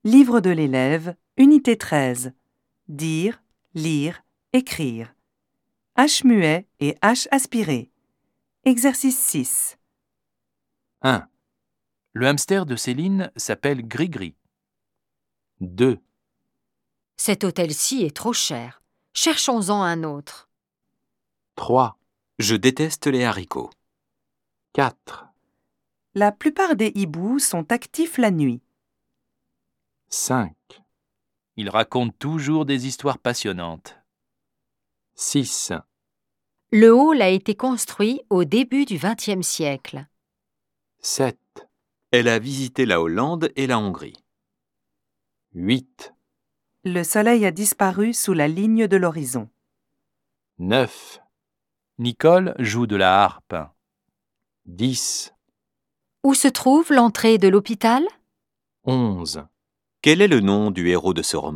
Livre de l'élève, unité 13. Dire, lire, écrire. H muet et H aspiré. Exercice 6. 1. Le hamster de Céline s'appelle Gris-Gris. 2. Cet hôtel-ci est trop cher. Cherchons-en un autre. 3. Je déteste les haricots. 4. La plupart des hiboux sont actifs la nuit. 5. Il raconte toujours des histoires passionnantes. 6. Le hall a été construit au début du XXe siècle. 7. Elle a visité la Hollande et la Hongrie. 8. Le soleil a disparu sous la ligne de l'horizon. 9. Nicole joue de la harpe. 10. Où se trouve l'entrée de l'hôpital ? 11. Quel est le nom du héros de ce roman ?